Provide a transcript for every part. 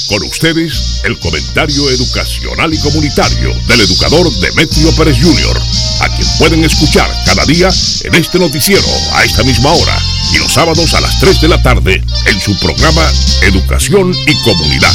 Con ustedes, el comentario educacional y comunitario del educador Demetrio Pérez Jr., a quien pueden escuchar cada día en este noticiero a esta misma hora y los sábados a las 3 de la tarde en su programa Educación y Comunidad.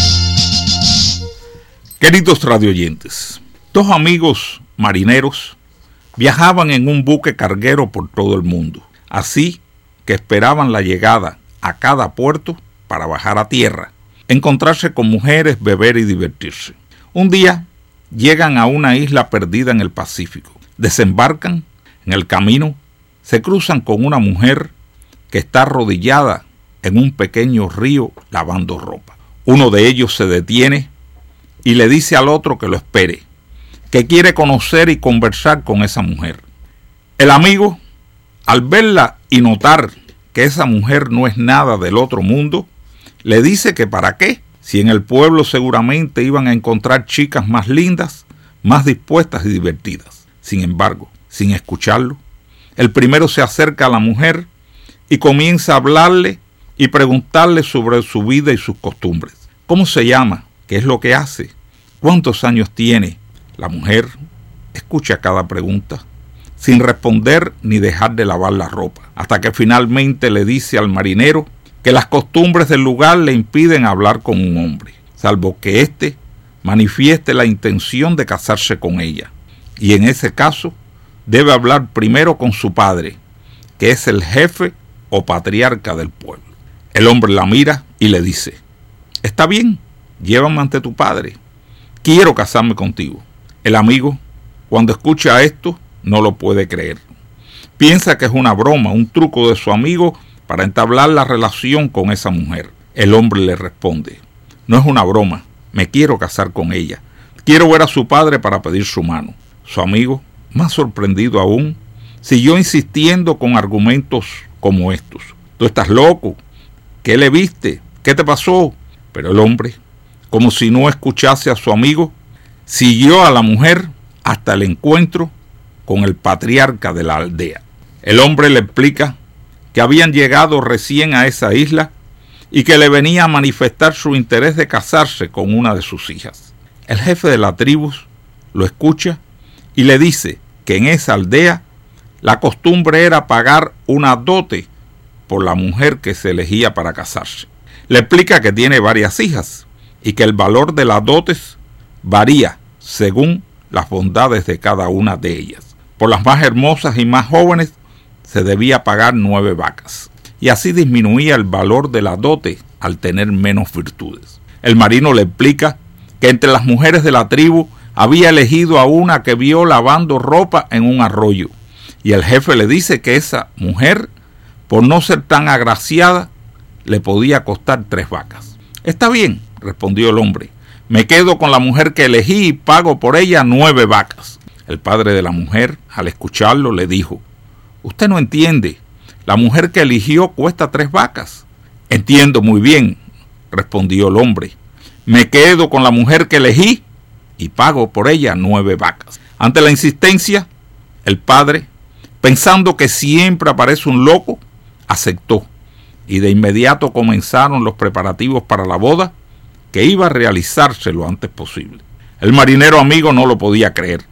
Queridos radioyentes, dos amigos marineros viajaban en un buque carguero por todo el mundo, así que esperaban la llegada a cada puerto para bajar a tierra, encontrarse con mujeres, beber y divertirse. Un día llegan a una isla perdida en el Pacífico, desembarcan. En el camino se cruzan con una mujer que está arrodillada en un pequeño río lavando ropa. Uno de ellos se detiene y le dice al otro que lo espere, que quiere conocer y conversar con esa mujer. El amigo, al verla y notar que esa mujer no es nada del otro mundo, le dice que para qué, si en el pueblo seguramente iban a encontrar chicas más lindas, más dispuestas y divertidas. Sin embargo, sin escucharlo, el primero se acerca a la mujer y comienza a hablarle y preguntarle sobre su vida y sus costumbres. ¿Cómo se llama? ¿Qué es lo que hace? ¿Cuántos años tiene? La mujer escucha cada pregunta, sin responder ni dejar de lavar la ropa, hasta que finalmente le dice al marinero que las costumbres del lugar le impiden hablar con un hombre, salvo que éste manifieste la intención de casarse con ella. Y en ese caso, debe hablar primero con su padre, que es el jefe o patriarca del pueblo. El hombre la mira y le dice: «Está bien, llévame ante tu padre. Quiero casarme contigo». El amigo, cuando escucha esto, no lo puede creer. Piensa que es una broma, un truco de su amigo para entablar la relación con esa mujer. El hombre le responde: «No es una broma, me quiero casar con ella. Quiero ver a su padre para pedir su mano». Su amigo, más sorprendido aún, siguió insistiendo con argumentos como estos: «Tú estás loco, ¿qué le viste? ¿Qué te pasó?». Pero el hombre, como si no escuchase a su amigo, siguió a la mujer hasta el encuentro con el patriarca de la aldea. El hombre le explica que habían llegado recién a esa isla y que le venía a manifestar su interés de casarse con una de sus hijas. El jefe de la tribu lo escucha y le dice que en esa aldea la costumbre era pagar una dote por la mujer que se elegía para casarse. Le explica que tiene varias hijas y que el valor de las dotes varía según las bondades de cada una de ellas. Por las más hermosas y más jóvenes se debía pagar 9 vacas, y así disminuía el valor de la dote al tener menos virtudes. El marino le explica que entre las mujeres de la tribu había elegido a una que vio lavando ropa en un arroyo, y el jefe le dice que esa mujer, por no ser tan agraciada, le podía costar 3 vacas. «Está bien», respondió el hombre, «me quedo con la mujer que elegí y pago por ella 9 vacas». El padre de la mujer, al escucharlo, le dijo: «Usted no entiende, la mujer que eligió cuesta 3 vacas». «Entiendo muy bien», respondió el hombre, «me quedo con la mujer que elegí y pago por ella 9 vacas». Ante la insistencia, el padre, pensando que siempre aparece un loco, aceptó, y de inmediato comenzaron los preparativos para la boda, que iba a realizarse lo antes posible. El marinero amigo no lo podía creer.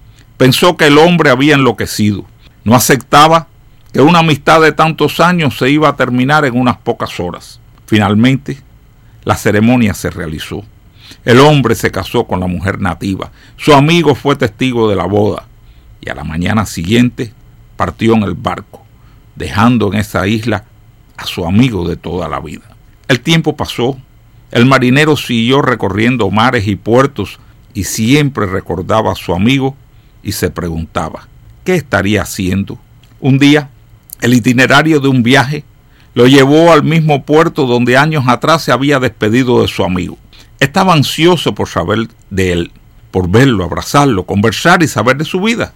Pensó que el hombre había enloquecido. No aceptaba que una amistad de tantos años se iba a terminar en unas pocas horas. Finalmente, la ceremonia se realizó. El hombre se casó con la mujer nativa. Su amigo fue testigo de la boda. Y a la mañana siguiente partió en el barco, dejando en esa isla a su amigo de toda la vida. El tiempo pasó. El marinero siguió recorriendo mares y puertos y siempre recordaba a su amigo y se preguntaba qué estaría haciendo. Un día, el itinerario de un viaje lo llevó al mismo puerto donde años atrás se había despedido de su amigo. Estaba ansioso por saber de él, por verlo, abrazarlo, conversar y saber de su vida.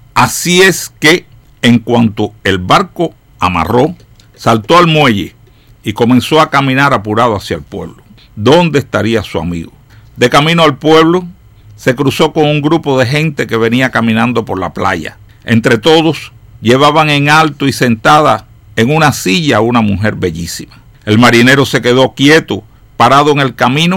Así es que, en cuanto el barco amarró, saltó al muelle y comenzó a caminar apurado hacia el pueblo. ¿Dónde estaría su amigo? De camino al pueblo, se cruzó con un grupo de gente que venía caminando por la playa. Entre todos, llevaban en alto y sentada en una silla a una mujer bellísima. El marinero se quedó quieto, parado en el camino,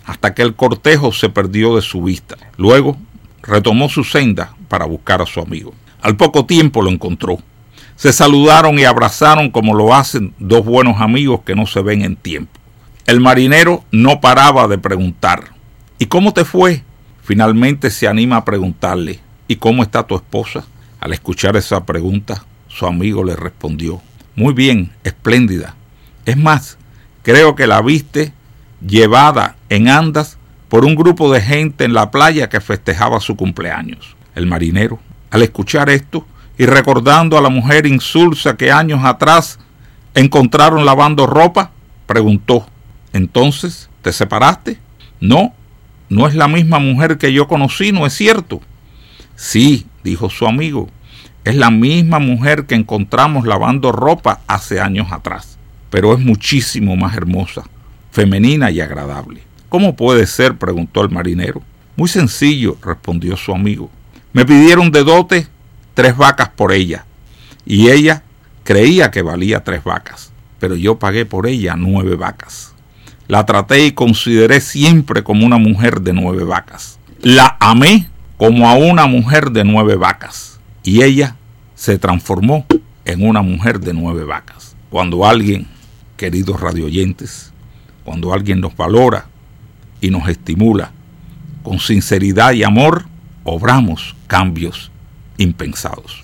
hasta que el cortejo se perdió de su vista. Luego retomó su senda para buscar a su amigo. Al poco tiempo lo encontró. Se saludaron y abrazaron como lo hacen dos buenos amigos que no se ven en tiempo. El marinero no paraba de preguntar: ¿y cómo te fue? Finalmente se anima a preguntarle: ¿y cómo está tu esposa? Al escuchar esa pregunta, su amigo le respondió: muy bien, espléndida. Es más, creo que la viste llevada en andas por un grupo de gente en la playa que festejaba su cumpleaños. El marinero, al escuchar esto y recordando a la mujer insulsa que años atrás encontraron lavando ropa, preguntó: ¿entonces te separaste? No, no es la misma mujer que yo conocí, ¿no es cierto? Sí, dijo su amigo, es la misma mujer que encontramos lavando ropa hace años atrás, pero es muchísimo más hermosa, femenina y agradable. ¿Cómo puede ser?, preguntó el marinero. Muy sencillo, respondió su amigo. Me pidieron de dote 3 vacas por ella, y ella creía que valía 3 vacas, pero yo pagué por ella 9 vacas. La traté y consideré siempre como una mujer de 9 vacas. La amé como a una mujer de 9 vacas, y ella se transformó en una mujer de 9 vacas. Cuando alguien, queridos radioyentes, cuando alguien nos valora y nos estimula con sinceridad y amor, obramos cambios impensados.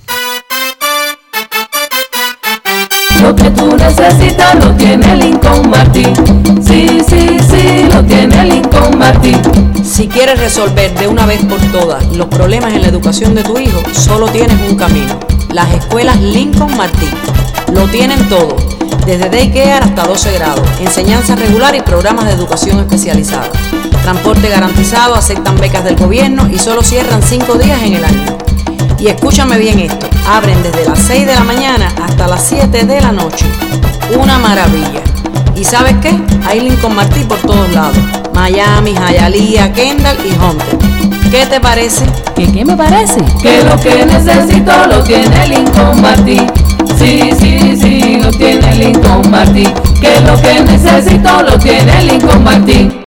Lo que tú necesitas lo tiene Lincoln Martin. Sí, sí, sí, lo tiene Lincoln Martin. Si quieres resolver de una vez por todas los problemas en la educación de tu hijo, solo tienes un camino: las escuelas Lincoln Martin. Lo tienen todo, desde daycare hasta 12 grados, enseñanza regular y programas de educación especializada. Transporte garantizado, aceptan becas del gobierno y solo cierran 5 días en el año. Y escúchame bien esto, abren desde las 6 de la mañana hasta las 7 de la noche. Una maravilla. ¿Y sabes qué? Hay Lincoln Martin por todos lados: Miami, Hialeah, Kendall y Hunter. ¿Qué te parece? ¿Qué me parece? Que lo que necesito lo tiene Lincoln Martin. Sí, sí, sí, lo tiene Lincoln Martin. Que lo que necesito lo tiene Lincoln Martin.